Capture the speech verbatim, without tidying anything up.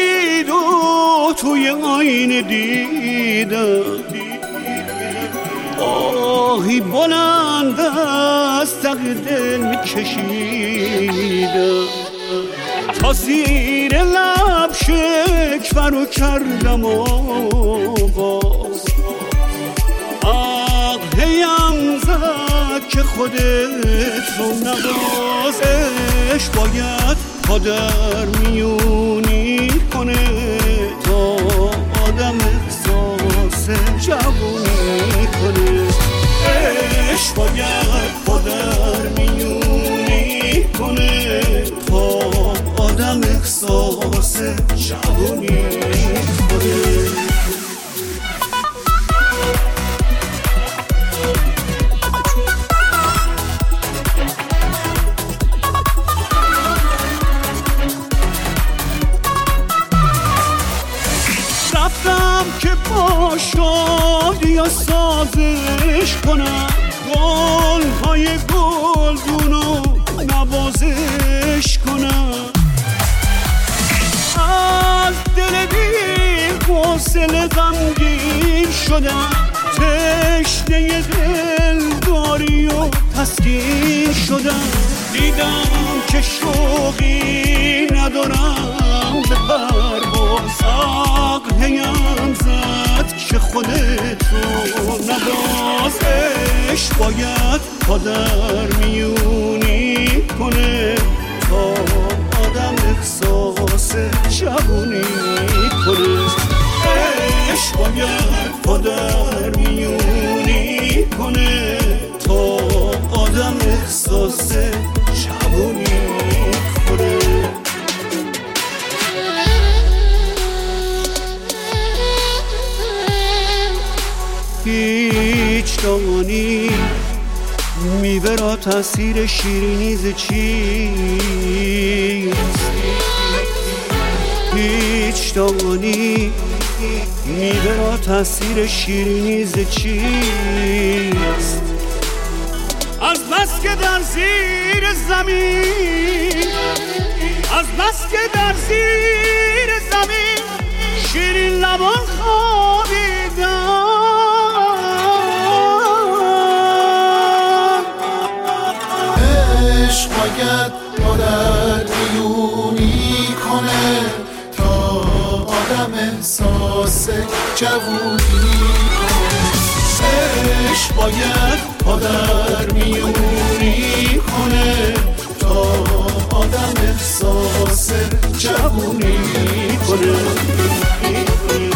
سپید و توی آینه دیدم، آهی بلند از تق دل میکشیدم، تا زیر لب شکفرو کردم و باز هیم زد که خودت رو نبازش، باید پادر میونی کنه تا آدم احساس جوونی کنه. عشق باید پادر میونی کنه تا آدم احساس جوونی کنه. رفتم که با شادی یا سازش کنم، گل های گلدونو نوازش کنم، از دل بی حوصله غمگین شدم، تشنه دلداری و تسکین شدم، دیدم که شوقی ندارم به پرواز، عقل هیم زد که خودت رو نباز. عشق باید پادر میونی کنه تا آدم احساس جوونی کنه. عشق باید پادر میونی کنه تا آدم احساس جوونی کنه. هیچ دانی میوه را تأثیر شیرینی ز چیست، هیچ دانی میوه را تأثیر شیرینی ز چیست، از بس که در زیر زمین، از بس که در زیر زمین شیرین لبان خوابیدم، باید پادر میونی کنه تا آدم احساس جوونی کنه. عشق باید پادر میونی کنه تا آدم احساس جوونی کنه.